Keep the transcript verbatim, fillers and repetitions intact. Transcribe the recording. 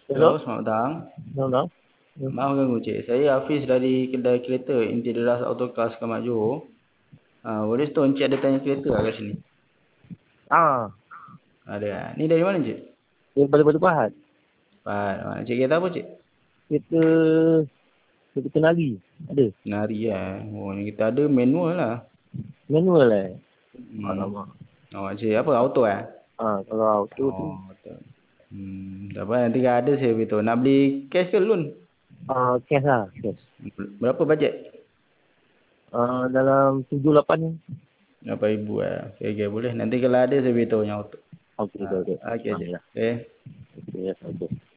Hello, Hello, selamat petang. selamat malam. Hmm. Maaf ganggu cik. Saya Hafiz dari kedai kereta Interior Autocars Kamat Johor. Ah, boleh tahu encik ada tanya kereta lah kat sini? Ah, Ada. ah. Ni dari mana cik? dia boleh-boleh Pahat. Faham. Ah, cik kereta apa cik? Kereta, kereta kenali. Ada. Nari lah. Oh, ni kita ada manual lah. Manual eh. Hmm. Alamak. Oh, cik apa? Auto eh? Ah, kalau auto tu. Oh, betul. Hmm, tak apa. Nanti kalau ada saya beritahu. Nak beli cash ke loan? Ah, cash lah. Cash. Berapa bajet? Ah, dalam tujuh lapan ni. Berapa ribu eh? Okay, okay, boleh. Nanti kalau ada saya beritahu yang auto. Okey, okey, Ah, okey. okay Ah, cik. ya. Okay. Okey, ya. Okey.